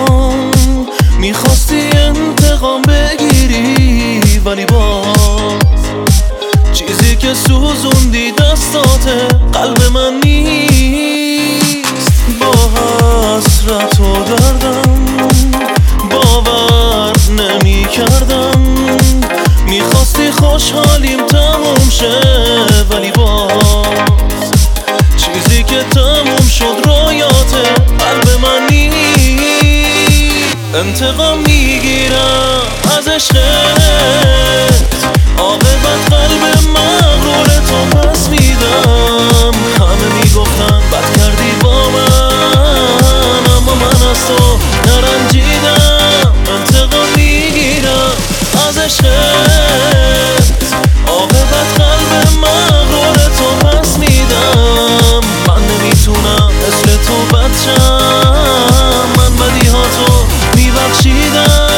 برام میخواستی انتقام بگیری، ولی باز چیزی که سوزوندی دستاته قلب من نیست. با حسرت و دردم باور نمی کردم، میخواستی خوشحالیم تموم شه، ولی باز چیزی که تموم شد رویات قلب من نیست. انتقام میگیرم از عشقت، عاقبت قلب مغرور تو پس میدم. همه میگفتن بد کردی با من، اما من از تو نرنجیدم. انتقام میگیرم از عشقت، عاقبت قلب مغرور تو پس میدم. من نمیتونم مثل تو بد شم، من بدی ها تو میبخشیدم.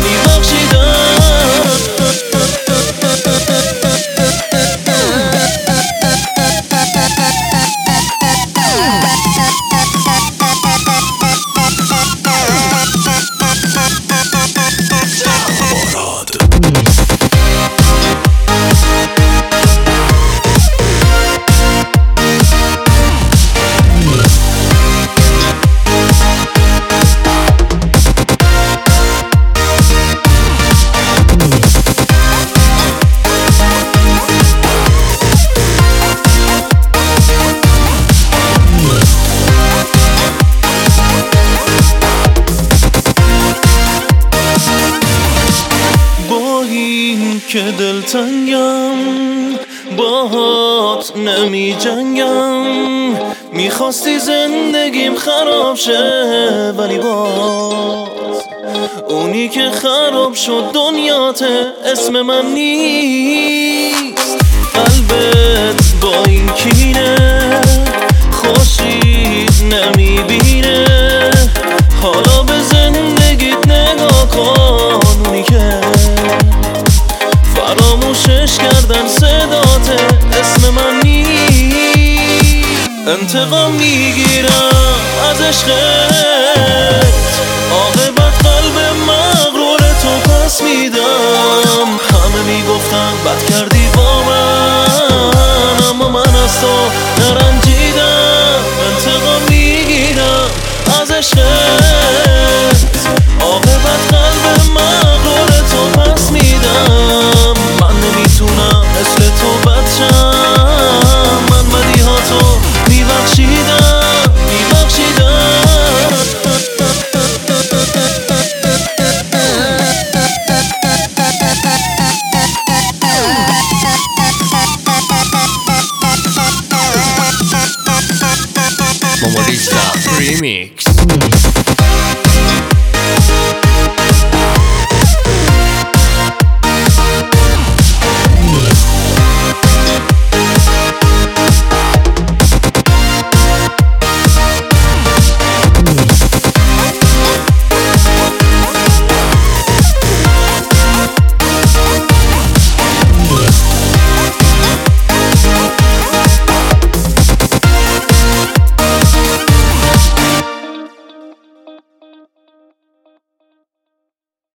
که دلتنگم باهات نمی جنگم، میخواستی زندگیم خراب شه، ولی باز اونی که خراب شد دنیاته اسم من نیست. قلبت با این کینه خوشی نمیبینه، حالا به زندگیت نگاه کن. اونی که فراموشش کردن صدات اسم من نیست. انتقام میگیرم از عشقت،